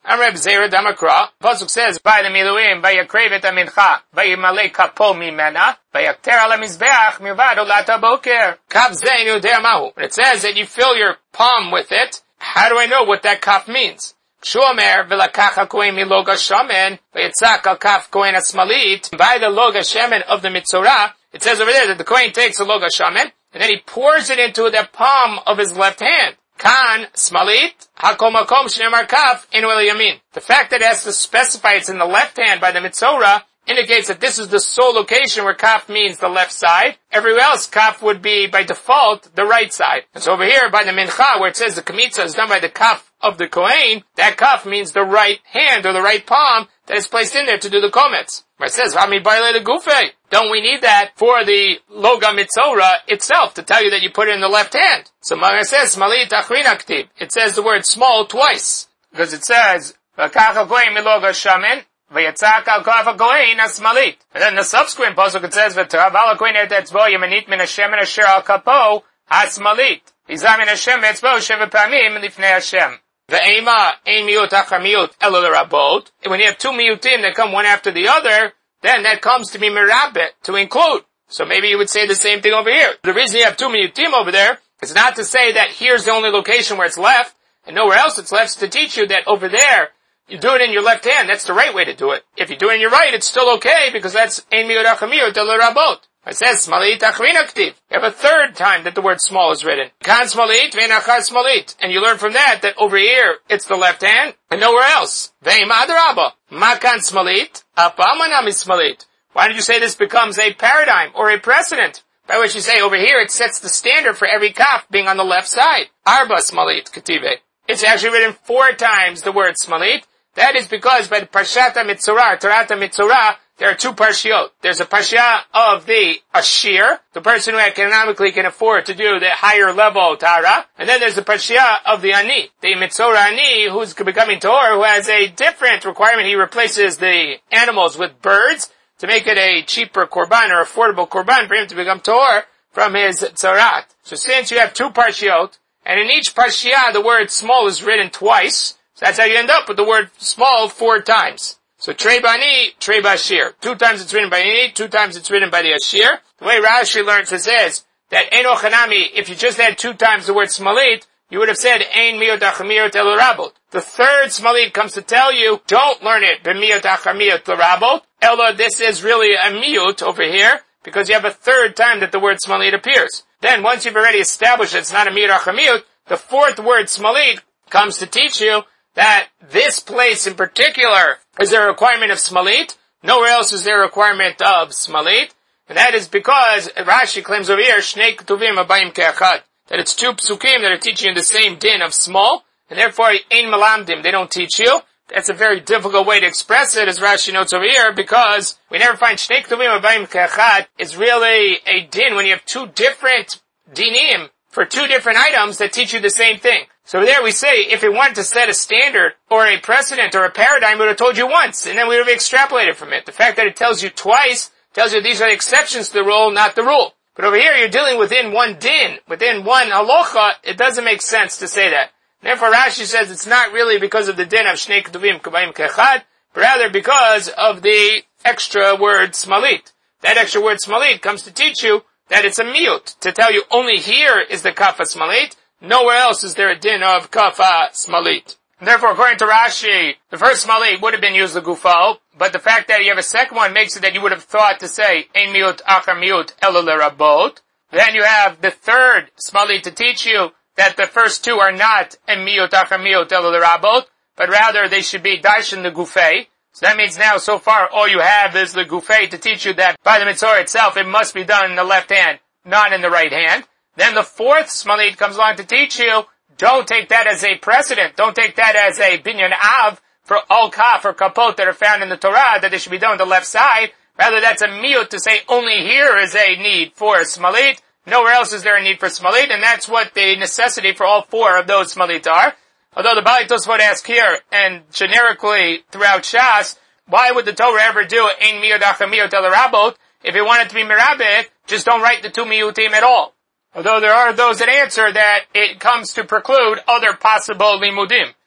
Reb Zera Damakra. Pasuk says, by the Miluim, vayakrevet amincha, vayimale kapo mimena, vayakter ala mizbeach, milvad olat haboker. Kaf zeinu dermahu. When it says that you fill your palm with it, how do I know what that kaf means? Shomer v'lakach hakohen miloga shamen, v'yitzak al kaf kohen asmalit. By the loga shemen of the mitzorah, it says over there that the kohen takes the loga shamen, and then he pours it into the palm of his left hand. Kan, smalit, hakol makom shneimar kaf, inu el yamin. The fact that it has to specify it's in the left hand by the mitzorah indicates that this is the sole location where kaf means the left side. Everywhere else, kaf would be, by default, the right side. And so over here, by the mincha, where it says the kamitza is done by the kaf of the kohen, that kaf means the right hand or the right palm that is placed in there to do the komets. Where it says, Rami baile the gufe. Don't we need that for the loga mitzorah itself to tell you that you put it in the left hand? So Maga says, Smalit achrin aktib. It says the word small twice. Because it says, V'kach ha-kohen miloga shamen, v'yatzak al-kaf ha-kohen asmalit. And then the subsequent pasuk it says, V'tarav al-kohen et etzbo yemanit min Hashem asher al-kapo asmalit. V'izah min Hashem etzbo sheva pamim lifnei Hashem. Ve'ema ein miut achar miut elo l'rabot. And when you have two miutim that come one after the other, then that comes to be merabet, to include. So maybe you would say the same thing over here. The reason you have two miutim over there is not to say that here's the only location where it's left, and nowhere else it's left. It's to teach you that over there, you do it in your left hand. That's the right way to do it. If you do it in your right, it's still okay, because that's ein miut achar miut elo l'rabot. It says, Smalit achrin aktiv. You have a third time that the word small is written. Kan smalit, vein achar smalit. And you learn from that over here, it's the left hand, and nowhere else. Vein ma'adarabba. Ma kan smalit, apa manam is smalit. Why did you say this becomes a paradigm, or a precedent? By which you say over here, it sets the standard for every kaf being on the left side. Arba smalit kative. It's actually written 4 times the word smalit. That is because by the Parshat HaMitzorah, Torah HaMitzorah, there are 2 parshiot. There's a parsha of the ashir, the person who economically can afford to do the higher level Torah, and then there's the parsha of the ani, the Mitzorah ani, who's becoming Torah, who has a different requirement. He replaces the animals with birds to make it a cheaper korban or affordable korban for him to become Torah from his tzarat. So since you have 2 parshiot, and in each parsha the word small is written twice, so that's how you end up with the word small 4 times. So Trei Bani, Trei Bashir. 2 times it's written by Ani, 2 times it's written by the Ashir. The way Rashi learns it is that Eno Chanami, if you just had 2 times the word Smalit, you would have said Ein Miot Achar Miot El Rabot. The third Smalit comes to tell you, don't learn it B'Miot Achar Miot El Rabot. Elo, this is really a Miut over here, because you have a third time that the word Smalit appears. Then once you've already established that it's not a Miot Achar Miot, the 4th word Smalit comes to teach you that this place in particular is there a requirement of smalit. Nowhere else is there a requirement of smalit. And that is because Rashi claims over here, Shnei Ketuvim Abayim Ke'achad, that it's 2 psukim that are teaching you the same din of small, and therefore ein melamdim, they don't teach you. That's a very difficult way to express it, as Rashi notes over here, because we never find Shnei Ketuvim Abayim Ke'achad is really a din when you have 2 different dinim for 2 different items that teach you the same thing. So there we say, if it wanted to set a standard, or a precedent, or a paradigm, it would have told you once, and then we would have extrapolated from it. The fact that it tells you twice, tells you these are the exceptions to the rule, not the rule. But over here, you're dealing within one din, within one halacha, it doesn't make sense to say that. Therefore, Rashi says it's not really because of the din of Shnei Ketuvim Kabayim Kechad, but rather because of the extra word smalit. That extra word smalit comes to teach you that it's a miut, to tell you only here is the kafa smalit, nowhere else is there a din of kafa smalit. And therefore, according to Rashi, the first smalit would have been used the gufo, but the fact that you have a second one makes it that you would have thought to say, ein miut achar miut elo l'rabot. Then you have the third smalit to teach you that the first 2 are not ein miut achar miut elo l'rabot, but rather they should be daishin the gufei. So that means now, so far, all you have is the gufei to teach you that by the mitzvah itself, it must be done in the left hand, not in the right hand. Then the 4th smalit comes along to teach you, don't take that as a precedent, don't take that as a binyan av for all kaf or kapot that are found in the Torah, that they should be done on the left side. Rather, that's a miut to say only here is a need for smalit, nowhere else is there a need for smalit, and that's what the necessity for all 4 of those smalit are. Although the Bali Tosfot asks here, and generically throughout Shas, why would the Torah ever do ein miut achar miut el rabot? If it wanted to be merabet, just don't write the 2 miutim at all. Although there are those that answer that it comes to preclude other possible limudim.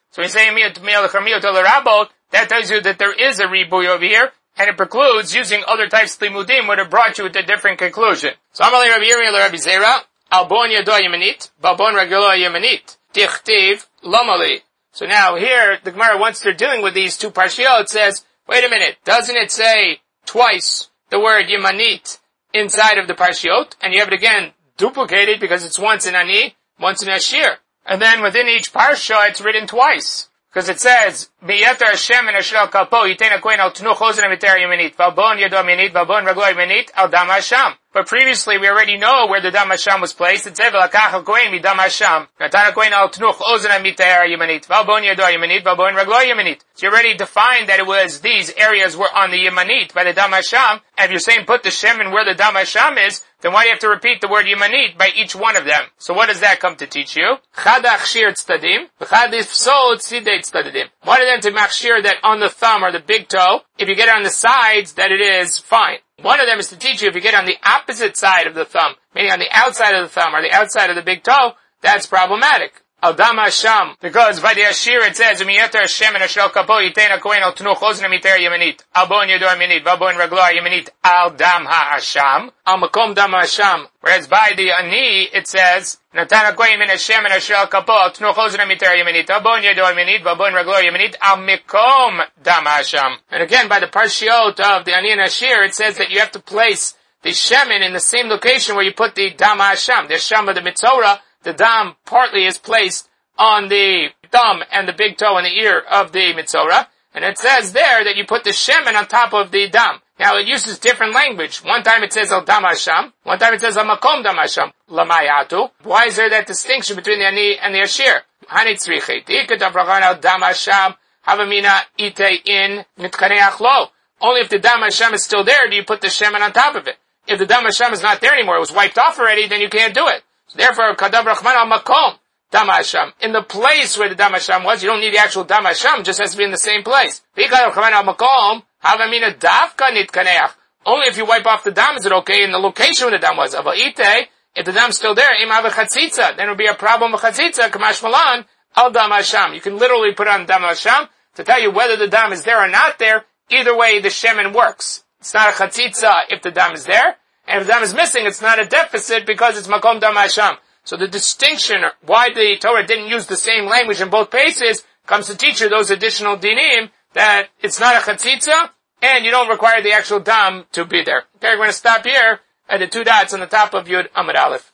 So we say miyut l'rabot, that tells you that there is a ribuy over here, and it precludes using other types of limudim would have brought you to a different conclusion. So Amalei Rabbi Yirmiyah Rabbi Zera, Albon Yado Yemenit, Balbon Regelo Yemenit, Tichtiv Lomali. So now here, the Gemara, once they're dealing with these two parshiot, it says, wait a minute, doesn't it say twice the word Yemanit inside of the parshiot? And you have it again duplicated because it's once in Ani, once in Ashir. And then within each parsha, it's written twice. Because it says, B'yeter Hashem and Ashral Kalpo, Yitena Kohen al Tnuch Ozen HaMiter Yemenit, Valbon Yado Yemenit, Valbon Raglo Yemenit, al Dam Hasham. But previously we already know where the Dam Hasham was placed. It said, V'lakach al Kohen mi Dam Hasham, Natana Kohen al Tnuch Ozen HaMiter Yemenit, Valbon Yado Yemenit, Valbon Raglo Yemenit. So you already defined that it was these areas were on the Yemenit by the Dam Hasham, and if you're saying put the Shem in where the Dam Hasham is, then why do you have to repeat the word Yemanit by each one of them? So what does that come to teach you? Chad achshir tztadim, v'chad ifsol tzidei tztadim. One of them to machshir that on the thumb or the big toe, if you get it on the sides, that it is fine. One of them is to teach you if you get it on the opposite side of the thumb, meaning on the outside of the thumb or the outside of the big toe, that's problematic. Al Dam Hasham, because by the Ashir it says, Umiyeter Hashem and Ashel Kapo Yitena Kohen al Tnuch Ozen HaMiter Yemenit, Al Bon Yado Yemenit, Valbon Raglo Yemenit, Al Dam HaHasham, Al Makom Dam HaHasham. Whereas by the Ani it says, Natana Kohen min Hashem and Ashel Kapo al Tnuch Ozen HaMiter Yemenit, Al Bon Yado Yemenit, Valbon Raglo Yemenit, Al Makom Dam HaHasham. And again, by the parshiot of the Ani and Ashir, it says that you have to place the Shemin in the same location where you put the Dam HaHasham, the Hasham of the Mitzorah. The dam partly is placed on the thumb and the big toe and the ear of the Mitzorah, and it says there that you put the shemen on top of the dam. Now it uses different language. One time it says al dam hasham, one time it says al makom dam hasham, lamayatu. Why is there that distinction between the ani and the ashir? Hanit tzrichet, ikatavrachan al dam hasham, havamina ite in mitkaneach lo. Only if the dam hasham is still there do you put the shemen on top of it. If the dam hasham is not there anymore, it was wiped off already, then you can't do it. So therefore, Kadav Rachman al Makom, Dam Hasham. In the place where the Dam Hasham was, you don't need the actual Dam Hasham, just has to be in the same place. Kadav Rachman al Makom, Havamina Davka Nitkaneach. Only if you wipe off the Dam is it okay in the location where the Dam was. Avaite, if the Dam's still there, Im Hava Chatzitza, then it would be a problem with Chatzitza, Kamash Malan, al Dam Hasham. You can literally put on Dam Hasham to tell you whether the Dam is there or not there. Either way, the Shemen works. It's not a Chatzitza if the Dam is there. And if the dam is missing, it's not a deficit because it's makom dam hasham. So the distinction, why the Torah didn't use the same language in both places, comes to teach you those additional dinim, that it's not a chatzitza, and you don't require the actual dam to be there. Okay, we're going to stop here at the two dots on the top of Yud Amud Aleph.